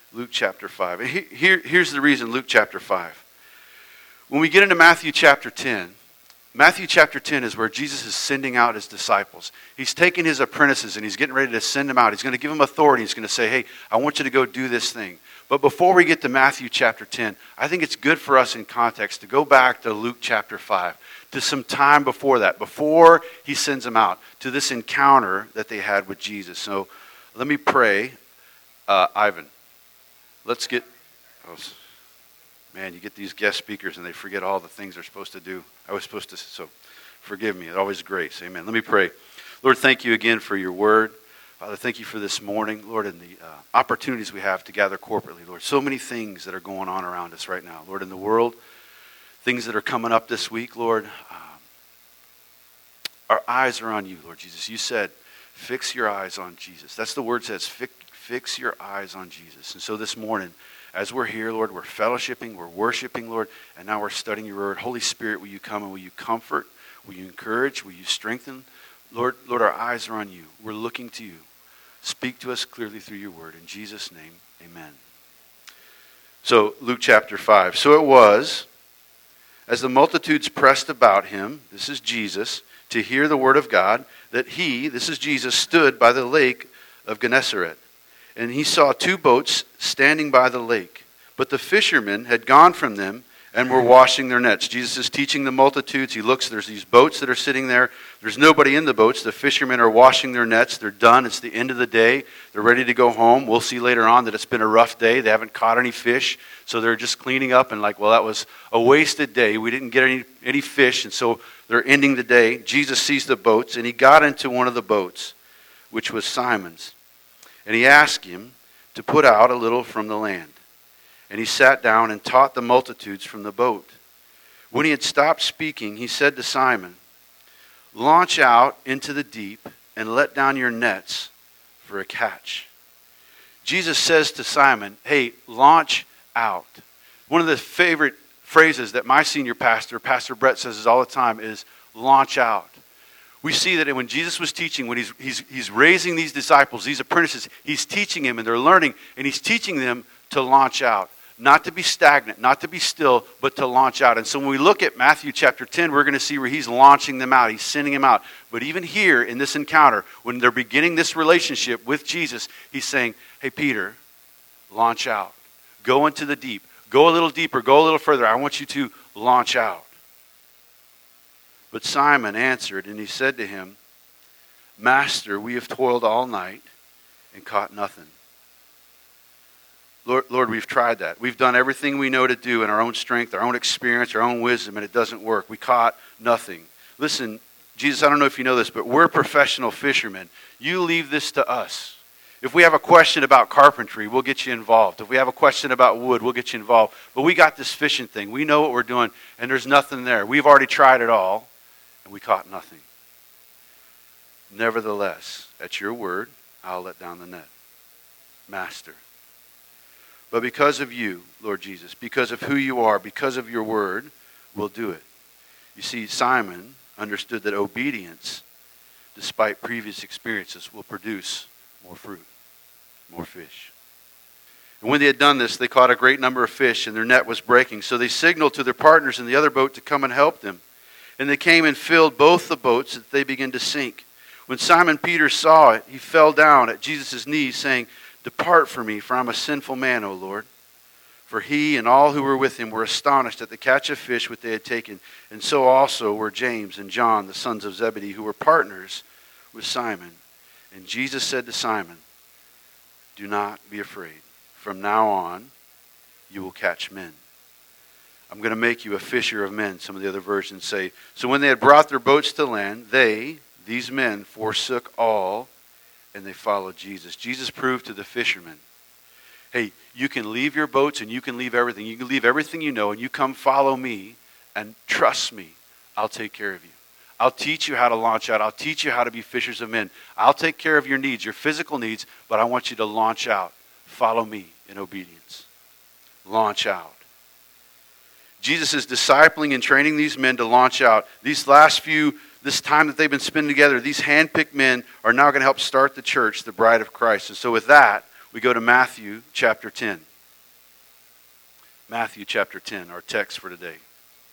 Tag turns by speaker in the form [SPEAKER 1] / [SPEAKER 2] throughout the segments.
[SPEAKER 1] Luke chapter 5. Here's the reason Luke chapter 5. When we get into Matthew chapter 10, Matthew chapter 10 is where Jesus is sending out his disciples. He's taking his apprentices and he's getting ready to send them out. He's going to give them authority. He's going to say, hey, I want you to go do this thing. But before we get to Matthew chapter 10, I think it's good for us in context to go back to Luke chapter 5, to some time before that, before he sends them out, to this encounter that they had with Jesus. So let me pray. Ivan, let's get... Man, you get these guest speakers and they forget all the things they're supposed to do. I was supposed to, so forgive me. It's always grace. Amen. Let me pray. Lord, thank you again for your word. Father, thank you for this morning, Lord, and the opportunities we have to gather corporately, Lord. So many things that are going on around us right now, Lord, in the world, things that are coming up this week, Lord. Our eyes are on you, Lord Jesus. You said, fix your eyes on Jesus. That's the word says, fix your eyes on Jesus. And so this morning, as we're here, Lord, we're fellowshipping, we're worshiping, Lord, and now we're studying your word. Holy Spirit, will you come and will you comfort, will you encourage, will you strengthen? Lord, our eyes are on you. We're looking to you. Speak to us clearly through your word. In Jesus' name, amen. So, Luke chapter 5. So it was, as the multitudes pressed about him, this is Jesus, to hear the word of God, that he, this is Jesus, stood by the lake of Gennesaret. And he saw two boats standing by the lake. But the fishermen had gone from them and were washing their nets. Jesus is teaching the multitudes. He looks, there's these boats that are sitting there. There's nobody in the boats. The fishermen are washing their nets. They're done. It's the end of the day. They're ready to go home. We'll see later on that it's been a rough day. They haven't caught any fish. So they're just cleaning up and like, well, that was a wasted day. We didn't get any fish. And so they're ending the day. Jesus sees the boats and he got into one of the boats, which was Simon's. And he asked him to put out a little from the land. And he sat down and taught the multitudes from the boat. When he had stopped speaking, he said to Simon, launch out into the deep and let down your nets for a catch. Jesus says to Simon, hey, launch out. One of the favorite phrases that my senior pastor, Pastor Brett, says all the time is launch out. We see that when Jesus was teaching, when he's raising these disciples, these apprentices, he's teaching them and they're learning, and he's teaching them to launch out. Not to be stagnant, not to be still, but to launch out. And so when we look at Matthew chapter 10, we're going to see where he's launching them out. He's sending them out. But even here in this encounter, when they're beginning this relationship with Jesus, he's saying, hey, Peter, launch out. Go into the deep. Go a little deeper. Go a little further. I want you to launch out. But Simon answered, and he said to him, Master, we have toiled all night and caught nothing. Lord, we've tried that. We've done everything we know to do in our own strength, our own experience, our own wisdom, and it doesn't work. We caught nothing. Listen, Jesus, I don't know if you know this, but we're professional fishermen. You leave this to us. If we have a question about carpentry, we'll get you involved. If we have a question about wood, we'll get you involved. But we got this fishing thing. We know what we're doing, and there's nothing there. We've already tried it all. We caught nothing. Nevertheless, at your word, I'll let down the net. Master. But because of you, Lord Jesus, because of who you are, because of your word, we'll do it. You see, Simon understood that obedience, despite previous experiences, will produce more fruit, more fish. And when they had done this, they caught a great number of fish, and their net was breaking. So they signaled to their partners in the other boat to come and help them. And they came and filled both the boats that they began to sink. When Simon Peter saw it, he fell down at Jesus' knees, saying, Depart from me, for I'm a sinful man, O Lord. For he and all who were with him were astonished at the catch of fish which they had taken. And so also were James and John, the sons of Zebedee, who were partners with Simon. And Jesus said to Simon, Do not be afraid. From now on, you will catch men. I'm going to make you a fisher of men, some of the other versions say. So when they had brought their boats to land, these men, forsook all, and they followed Jesus. Jesus proved to the fishermen, hey, you can leave your boats and you can leave everything. You can leave everything you know and you come follow me and trust me. I'll take care of you. I'll teach you how to launch out. I'll teach you how to be fishers of men. I'll take care of your needs, your physical needs, but I want you to launch out. Follow me in obedience. Launch out. Jesus is discipling and training these men to launch out. This time that they've been spending together, these handpicked men are now going to help start the church, the bride of Christ. And so with that, we go to Matthew chapter 10. Matthew chapter 10, our text for today.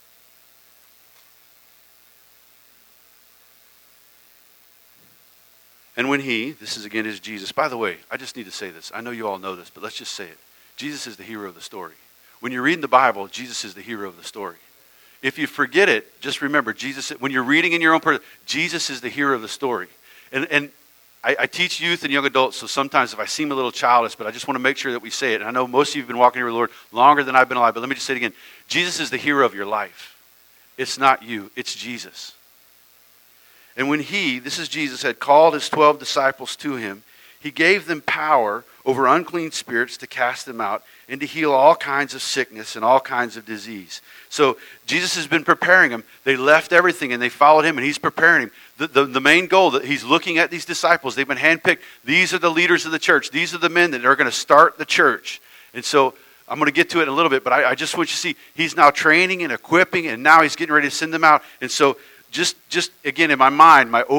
[SPEAKER 1] And when this is Jesus. By the way, I just need to say this. I know you all know this, but let's just say it. Jesus is the hero of the story. When you're reading the Bible, Jesus is the hero of the story. If you forget it, just remember, when you're reading in your own person, Jesus is the hero of the story. And I teach youth and young adults, so sometimes if I seem a little childish, but I just want to make sure that we say it. And I know most of you have been walking here with the Lord longer than I've been alive, but let me just say it again. Jesus is the hero of your life. It's not you, it's Jesus. And when this is Jesus, had called his 12 disciples to him, he gave them power over unclean spirits to cast them out and to heal all kinds of sickness and all kinds of disease. So Jesus has been preparing them. They left everything and they followed him, and he's preparing them. The main goal that he's looking at these disciples, they've been handpicked. These are the leaders of the church. These are the men that are going to start the church. And so I'm going to get to it in a little bit, but I just want you to see he's now training and equipping, and now he's getting ready to send them out. And so just again, in my mind, my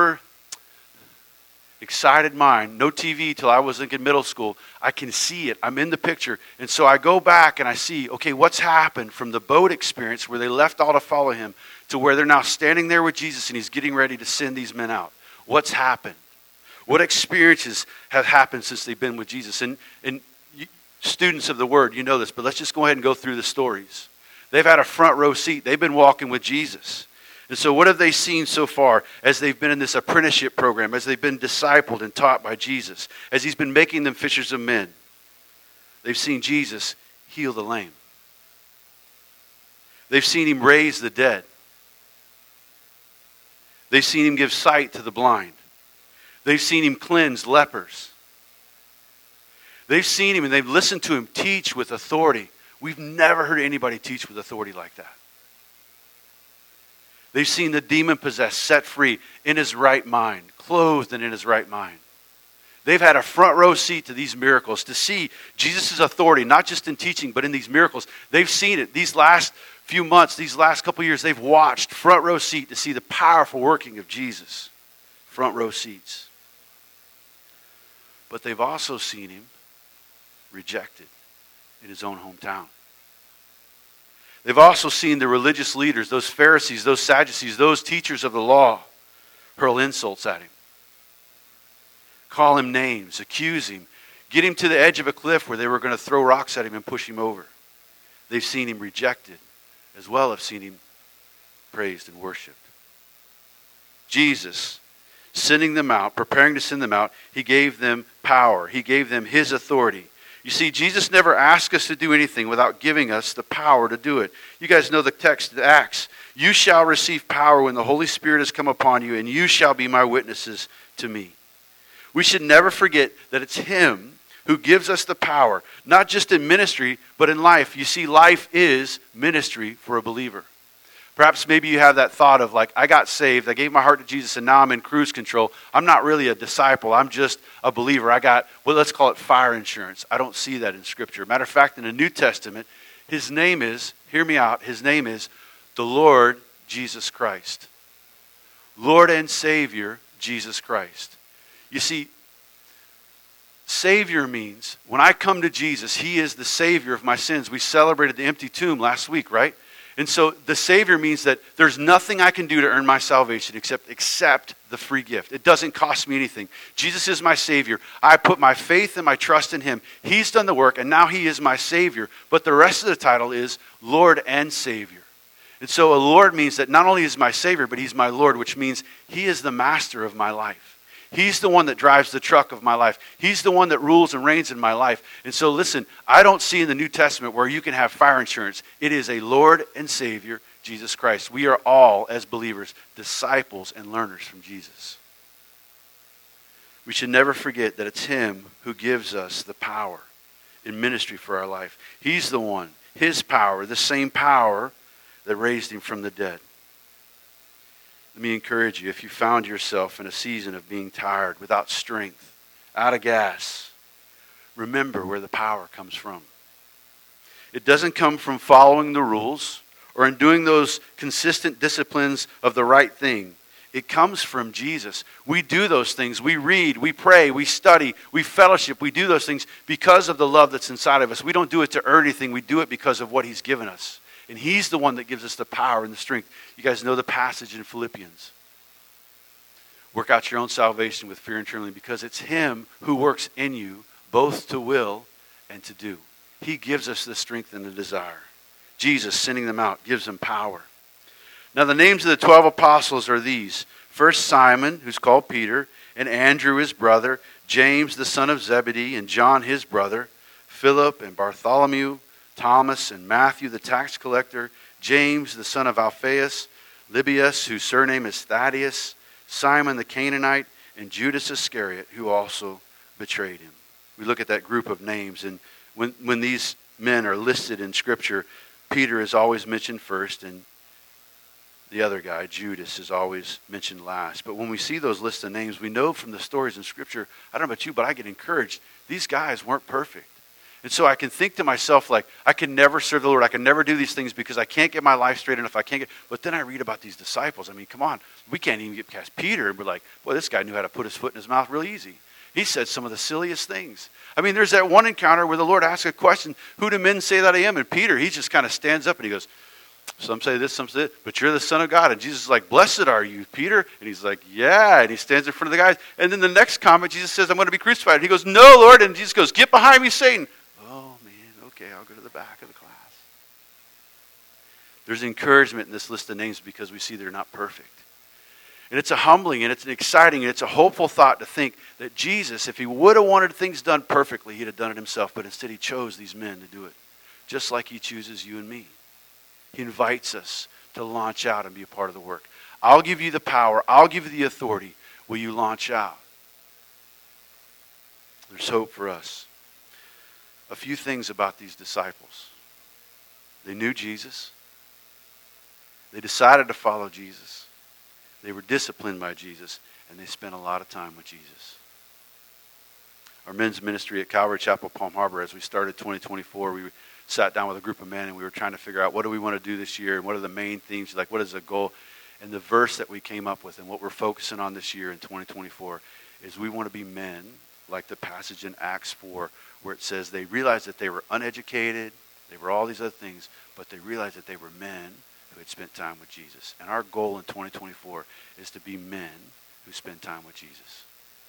[SPEAKER 1] excited mind, no TV till I was in middle school, I can see it. I'm in the picture. And so I go back and I see, okay, what's happened from the boat experience where they left all to follow him to where they're now standing there with Jesus and he's getting ready to send these men out. What's happened? What experiences have happened since they've been with Jesus? And students of the Word, you know this, but let's just go ahead and go through the stories. They've had a front row seat. They've been walking with Jesus. And so what have they seen so far as they've been in this apprenticeship program, as they've been discipled and taught by Jesus, as he's been making them fishers of men? They've seen Jesus heal the lame. They've seen him raise the dead. They've seen him give sight to the blind. They've seen him cleanse lepers. They've seen him and they've listened to him teach with authority. We've never heard anybody teach with authority like that. They've seen the demon-possessed set free in his right mind, clothed and in his right mind. They've had a front row seat to these miracles, to see Jesus' authority, not just in teaching, but in these miracles. They've seen it. These last few months, these last couple years, they've watched front row seat to see the powerful working of Jesus. Front row seats. But they've also seen him rejected in his own hometown. They've also seen the religious leaders, those Pharisees, those Sadducees, those teachers of the law, hurl insults at him. Call him names, accuse him, get him to the edge of a cliff where they were going to throw rocks at him and push him over. They've seen him rejected, as well as seen him praised and worshipped. Jesus, sending them out, preparing to send them out, he gave them power. He gave them his authority. You see, Jesus never asked us to do anything without giving us the power to do it. You guys know the text, the Acts. You shall receive power when the Holy Spirit has come upon you, and you shall be my witnesses to me. We should never forget that it's him who gives us the power, not just in ministry, but in life. You see, life is ministry for a believer. Perhaps maybe you have that thought of like, I got saved, I gave my heart to Jesus, and now I'm in cruise control. I'm not really a disciple, I'm just a believer. I got, well, let's call it fire insurance. I don't see that in Scripture. Matter of fact, in the New Testament, his name is, hear me out, his name is the Lord Jesus Christ. Lord and Savior, Jesus Christ. You see, Savior means, when I come to Jesus, he is the Savior of my sins. We celebrated the empty tomb last week, right? And so the Savior means that there's nothing I can do to earn my salvation except accept the free gift. It doesn't cost me anything. Jesus is my Savior. I put my faith and my trust in him. He's done the work, and now he is my Savior. But the rest of the title is Lord and Savior. And so a Lord means that not only is my Savior, but he's my Lord, which means he is the master of my life. He's the one that drives the truck of my life. He's the one that rules and reigns in my life. And so listen, I don't see in the New Testament where you can have fire insurance. It is a Lord and Savior, Jesus Christ. We are all, as believers, disciples and learners from Jesus. We should never forget that it's him who gives us the power in ministry for our life. He's the one, his power, the same power that raised him from the dead. Let me encourage you, if you found yourself in a season of being tired, without strength, out of gas, remember where the power comes from. It doesn't come from following the rules or in doing those consistent disciplines of the right thing. It comes from Jesus. We do those things. We read, we pray, we study, we fellowship. We do those things because of the love that's inside of us. We don't do it to earn anything. We do it because of what he's given us. And he's the one that gives us the power and the strength. You guys know the passage in Philippians. Work out your own salvation with fear and trembling, because it's him who works in you both to will and to do. He gives us the strength and the desire. Jesus, sending them out, gives them power. Now the names of the 12 apostles are these. First Simon, who's called Peter, and Andrew his brother, James the son of Zebedee, and John his brother, Philip and Bartholomew, Thomas and Matthew the tax collector, James the son of Alphaeus, Lebbaeus, whose surname is Thaddeus, Simon the Canaanite, and Judas Iscariot, who also betrayed him. We look at that group of names, and when these men are listed in Scripture, Peter is always mentioned first, and the other guy, Judas, is always mentioned last. But when we see those lists of names, we know from the stories in Scripture, I don't know about you, but I get encouraged. These guys weren't perfect. And so I can think to myself, like, I can never serve the Lord. I can never do these things because I can't get my life straight enough. But then I read about these disciples. I mean, come on. We can't even get past Peter. And we're like, boy, this guy knew how to put his foot in his mouth real easy. He said some of the silliest things. I mean, there's that one encounter where the Lord asks a question, who do men say that I am? And Peter, he just kind of stands up and he goes, some say this, some say that, but you're the Son of God. And Jesus is like, blessed are you, Peter. And he's like, yeah. And he stands in front of the guys. And then the next comment, Jesus says, I'm going to be crucified. And he goes, no, Lord. And Jesus goes, get behind me, Satan. Oh, man, okay, I'll go to the back of the class. There's encouragement in this list of names because we see they're not perfect. And it's a humbling and it's an exciting and it's a hopeful thought to think that Jesus, if he would have wanted things done perfectly, he'd have done it himself. But instead he chose these men to do it, just like he chooses you and me. He invites us to launch out and be a part of the work. I'll give you the power. I'll give you the authority. Will you launch out? There's hope for us. A few things about these disciples. They knew Jesus. They decided to follow Jesus. They were disciplined by Jesus. And they spent a lot of time with Jesus. Our men's ministry at Calvary Chapel, Palm Harbor, as we started 2024, we sat down with a group of men and we were trying to figure out what do we want to do this year and what are the main themes, like what is the goal. And the verse that we came up with and what we're focusing on this year in 2024 is we want to be men like the passage in Acts 4 where it says they realized that they were uneducated, they were all these other things, but they realized that they were men who had spent time with Jesus. And our goal in 2024 is to be men who spend time with Jesus.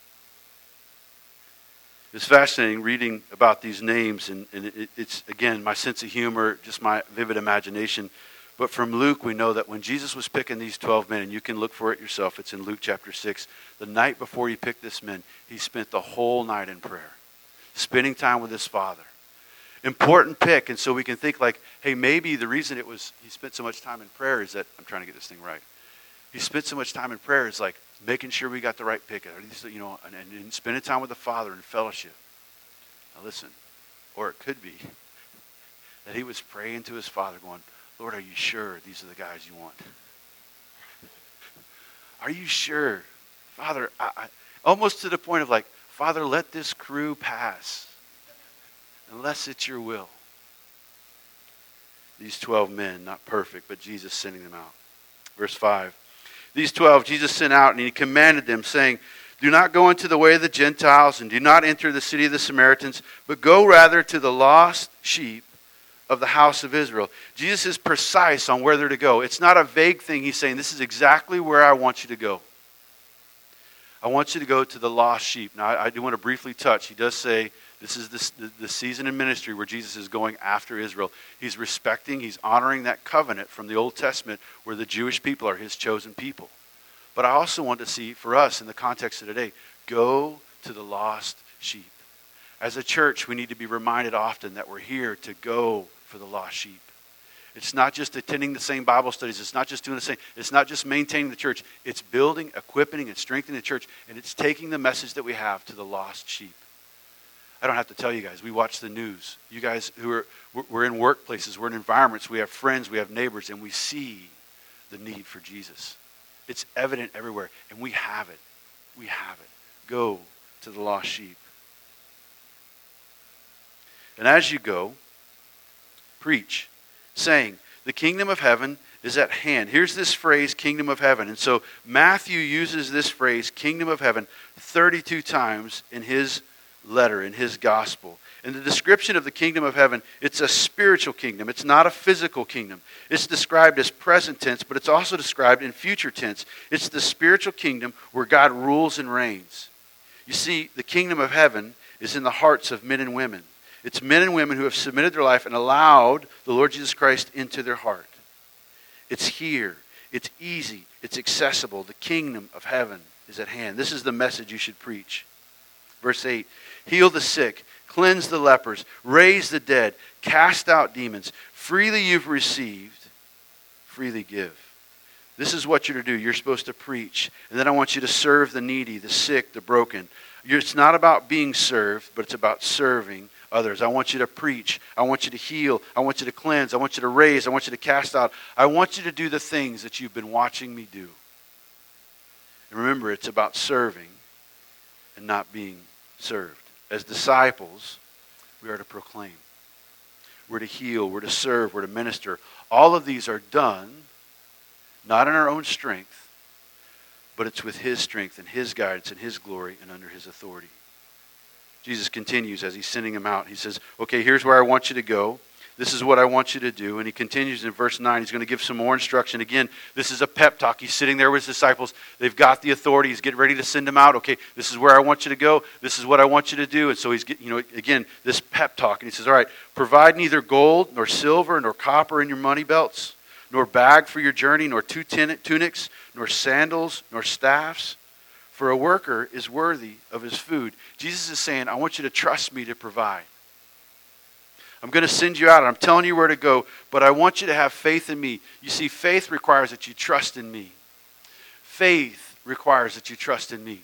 [SPEAKER 1] It's fascinating reading about these names, and it's, again, my sense of humor, just my vivid imagination. But from Luke, we know that when Jesus was picking these 12 men, and you can look for it yourself, it's in Luke chapter 6, the night before he picked this men, he spent the whole night in prayer, spending time with his Father. Important pick, and so we can think like, hey, maybe the reason he spent so much time in prayer is that, I'm trying to get this thing right, he spent so much time in prayer is like, making sure we got the right pick, you know, and spending time with the Father in fellowship. Now listen, or it could be that he was praying to his Father going, Lord, are you sure these are the guys you want? Are you sure? Father, I almost to the point of like, Father, let this crew pass unless it's your will. These 12 men, not perfect, but Jesus sending them out. Verse 5. These 12 Jesus sent out, and he commanded them, saying, do not go into the way of the Gentiles, and do not enter the city of the Samaritans, but go rather to the lost sheep of the house of Israel. Jesus is precise on where they're to go. It's not a vague thing. He's saying, this is exactly where I want you to go. I want you to go to the lost sheep. Now, I do want to briefly touch. He does say, this is the season in ministry where Jesus is going after Israel. He's respecting, he's honoring that covenant from the Old Testament where the Jewish people are his chosen people. But I also want to see, for us in the context of today, go to the lost sheep. As a church, we need to be reminded often that we're here to go for the lost sheep. It's not just attending the same Bible studies. It's not just doing the same. It's not just maintaining the church. It's building, equipping, and strengthening the church. And it's taking the message that we have to the lost sheep. I don't have to tell you guys. We watch the news. You guys we're in workplaces, we're in environments, we have friends, we have neighbors, and we see the need for Jesus. It's evident everywhere, and we have it. We have it. Go to the lost sheep. And as you go, preach, saying, the kingdom of heaven is at hand. Here's this phrase, kingdom of heaven. And so Matthew uses this phrase, kingdom of heaven, 32 times in his letter, in his gospel. In the description of the kingdom of heaven, it's a spiritual kingdom. It's not a physical kingdom. It's described as present tense, but it's also described in future tense. It's the spiritual kingdom where God rules and reigns. You see, the kingdom of heaven is in the hearts of men and women. It's men and women who have submitted their life and allowed the Lord Jesus Christ into their heart. It's here. It's easy. It's accessible. The kingdom of heaven is at hand. This is the message you should preach. Verse 8, heal the sick, cleanse the lepers, raise the dead, cast out demons. Freely you've received, freely give. This is what you're to do. You're supposed to preach. And then I want you to serve the needy, the sick, the broken. It's not about being served, but it's about serving others. I want you to preach. I want you to heal. I want you to cleanse. I want you to raise. I want you to cast out. I want you to do the things that you've been watching me do. And remember, it's about serving and not being served. As disciples, we are to proclaim. We're to heal. We're to serve. We're to minister. All of these are done, not in our own strength, but it's with His strength and His guidance and His glory and under His authority. Jesus continues as He's sending them out. He says, okay, here's where I want you to go. This is what I want you to do. And He continues in verse 9. He's going to give some more instruction. Again, this is a pep talk. He's sitting there with His disciples. They've got the authority. He's getting ready to send them out. Okay, this is where I want you to go. This is what I want you to do. And so He's, again, this pep talk. And He says, all right, provide neither gold nor silver nor copper in your money belts, nor bag for your journey, nor two tunics, nor sandals, nor staffs. For a worker is worthy of his food. Jesus is saying, I want you to trust me to provide. I'm going to send you out, and I'm telling you where to go, but I want you to have faith in me. You see, faith requires that you trust in me. Faith requires that you trust in me.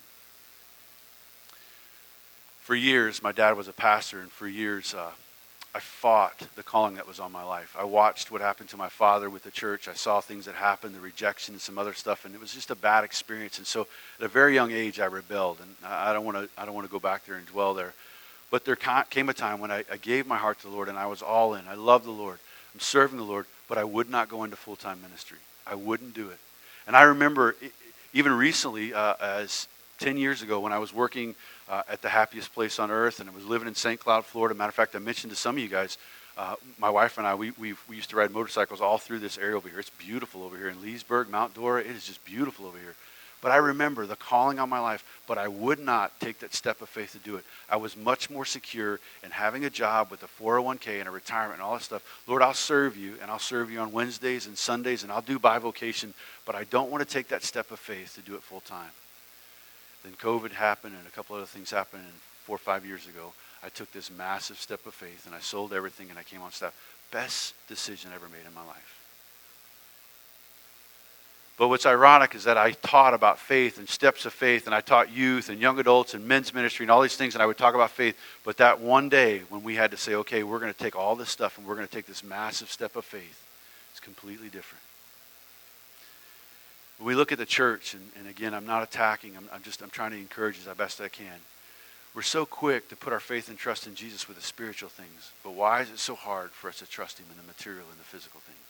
[SPEAKER 1] For years, my dad was a pastor, and for years, I fought the calling that was on my life. I watched what happened to my father with the church. I saw things that happened, the rejection and some other stuff, and it was just a bad experience. And so at a very young age, I rebelled, and I don't want to go back there and dwell there. But there came a time when I gave my heart to the Lord, and I was all in. I love the Lord. I'm serving the Lord, but I would not go into full-time ministry. I wouldn't do it. And I remember even recently, as 10 years ago, when I was working at the happiest place on earth, and I was living in St. Cloud, Florida. Matter of fact, I mentioned to some of you guys, my wife and I, we used to ride motorcycles all through this area over here. It's beautiful over here in Leesburg, Mount Dora. It is just beautiful over here. But I remember the calling on my life, but I would not take that step of faith to do it. I was much more secure in having a job with a 401k and a retirement and all that stuff. Lord, I'll serve you, and I'll serve you on Wednesdays and Sundays, and I'll do bivocation, but I don't want to take that step of faith to do it full time. Then COVID happened, and a couple other things happened, and 4 or 5 years ago, I took this massive step of faith, and I sold everything, and I came on staff. Best decision I ever made in my life. But what's ironic is that I taught about faith and steps of faith, and I taught youth and young adults and men's ministry and all these things, and I would talk about faith. But that one day when we had to say, okay, we're going to take all this stuff and we're going to take this massive step of faith, it's completely different. When we look at the church, and again, I'm not attacking, I'm trying to encourage as best I can. We're so quick to put our faith and trust in Jesus with the spiritual things. But why is it so hard for us to trust Him in the material and the physical things?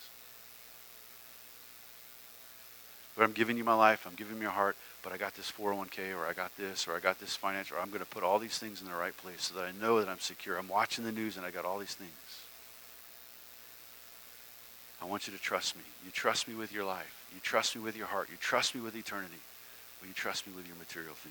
[SPEAKER 1] But I'm giving you my life, I'm giving you my heart, but I got this 401k, or I got this financial, or I'm going to put all these things in the right place so that I know that I'm secure. I'm watching the news and I got all these things. I want you to trust me. You trust me with your life. You trust me with your heart. You trust me with eternity. Will you trust me with your material things?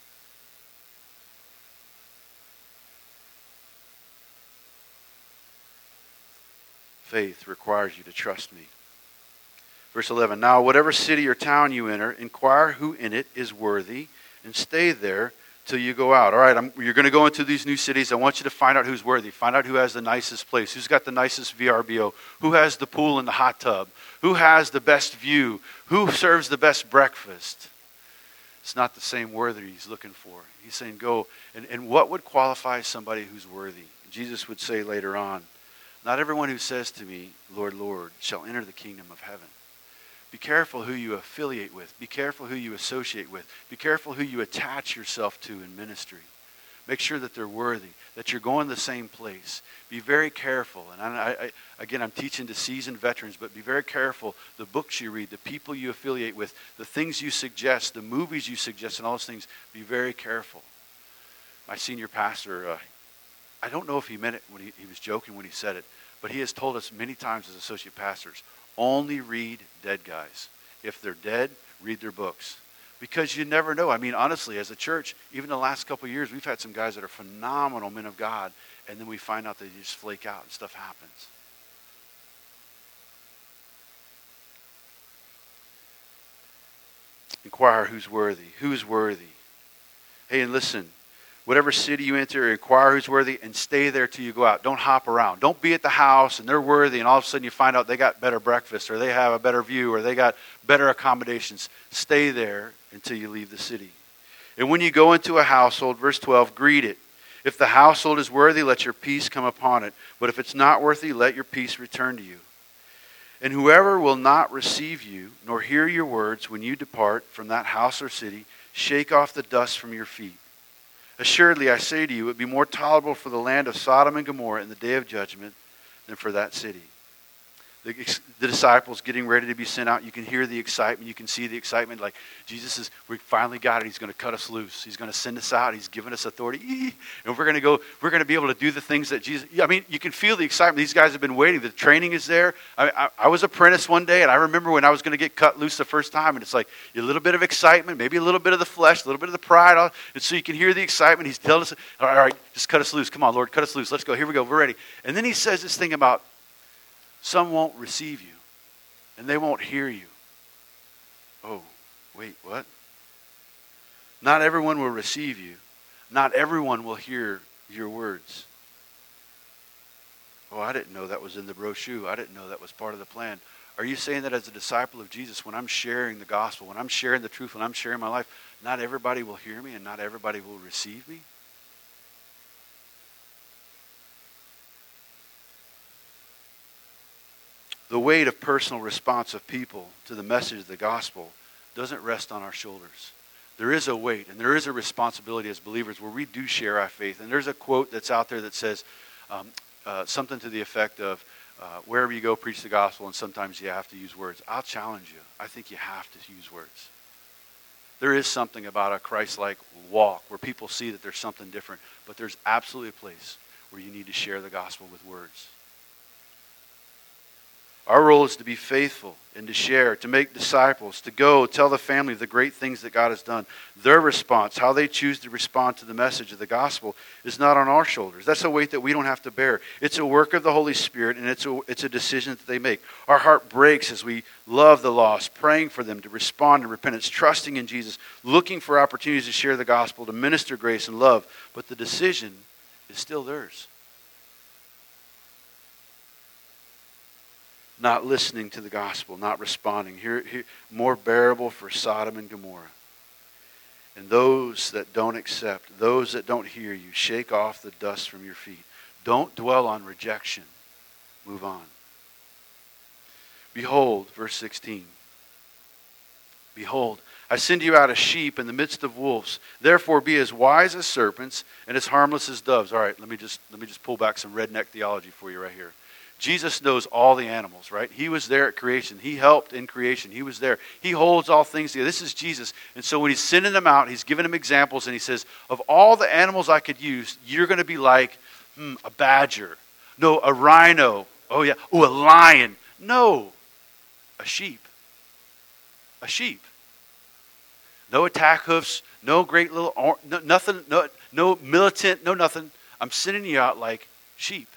[SPEAKER 1] Faith requires you to trust me. Verse 11, now whatever city or town you enter, inquire who in it is worthy, and stay there till you go out. All right, you're going to go into these new cities. I want you to find out who's worthy. Find out who has the nicest place, who's got the nicest VRBO, who has the pool and the hot tub, who has the best view, who serves the best breakfast. It's not the same word that He's looking for. He's saying go. And what would qualify somebody who's worthy? Jesus would say later on, not everyone who says to me, Lord, Lord, shall enter the kingdom of heaven. Be careful who you affiliate with. Be careful who you associate with. Be careful who you attach yourself to in ministry. Make sure that they're worthy, that you're going the same place. Be very careful. And again, I'm teaching to seasoned veterans, but be very careful. The books you read, the people you affiliate with, the things you suggest, the movies you suggest, and all those things, be very careful. My senior pastor, I don't know if he meant it when he was joking when he said it, but he has told us many times as associate pastors, only read dead guys. If they're dead, read their books. Because you never know. I mean, honestly, as a church, even the last couple of years, we've had some guys that are phenomenal men of God, and then we find out they just flake out and stuff happens. Inquire who's worthy. Who's worthy? Hey, and listen, whatever city you enter, inquire who's worthy and stay there till you go out. Don't hop around. Don't be at the house and they're worthy and all of a sudden you find out they got better breakfast or they have a better view or they got better accommodations. Stay there until you leave the city. And when you go into a household, verse 12, greet it. If the household is worthy, let your peace come upon it. But if it's not worthy, let your peace return to you. And whoever will not receive you, nor hear your words when you depart from that house or city, shake off the dust from your feet. Assuredly, I say to you, it would be more tolerable for the land of Sodom and Gomorrah in the day of judgment than for that city. The disciples getting ready to be sent out, you can hear the excitement, you can see the excitement, like we finally got it, he's going to cut us loose, he's going to send us out, he's given us authority, and we're going to be able to do the things that Jesus, I mean, you can feel the excitement, these guys have been waiting, the training is there. I was apprentice one day, and I remember when I was going to get cut loose the first time, and it's like a little bit of excitement, maybe a little bit of the flesh, a little bit of the pride, and so you can hear the excitement, he's telling us, all right, just cut us loose, come on, Lord, cut us loose, let's go, here we go, we're ready. And then he says this thing about, some won't receive you, and they won't hear you. Oh, wait, what? Not everyone will receive you. Not everyone will hear your words. Oh, I didn't know that was in the brochure. I didn't know that was part of the plan. Are you saying that as a disciple of Jesus, when I'm sharing the gospel, when I'm sharing the truth, when I'm sharing my life, not everybody will hear me and not everybody will receive me? The weight of personal response of people to the message of the gospel doesn't rest on our shoulders. There is a weight and there is a responsibility as believers where we do share our faith. And there's a quote that's out there that says something to the effect of, wherever you go, preach the gospel, and sometimes you have to use words. I'll challenge you. I think you have to use words. There is something about a Christ-like walk where people see that there's something different. But there's absolutely a place where you need to share the gospel with words. Our role is to be faithful and to share, to make disciples, to go tell the family of the great things that God has done. Their response, how they choose to respond to the message of the gospel, is not on our shoulders. That's a weight that we don't have to bear. It's a work of the Holy Spirit, and it's a decision that they make. Our heart breaks as we love the lost, praying for them to respond in repentance, trusting in Jesus, looking for opportunities to share the gospel, to minister grace and love. But the decision is still theirs. Not listening to the gospel, not responding. Here, more bearable for Sodom and Gomorrah. And those that don't accept, those that don't hear you, shake off the dust from your feet. Don't dwell on rejection. Move on. Behold, verse 16. Behold, I send you out as sheep in the midst of wolves. Therefore be as wise as serpents and as harmless as doves. All right, let me just pull back some redneck theology for you right here. Jesus knows all the animals, right? He was there at creation. He helped in creation. He was there. He holds all things together. This is Jesus. And so when he's sending them out, he's giving them examples, and he says, of all the animals I could use, you're going to be like a badger. No, a rhino. Oh, yeah. Oh, a lion. No, a sheep. A sheep. No attack hoofs. No great little, nothing. No militant. No nothing. I'm sending you out like sheep.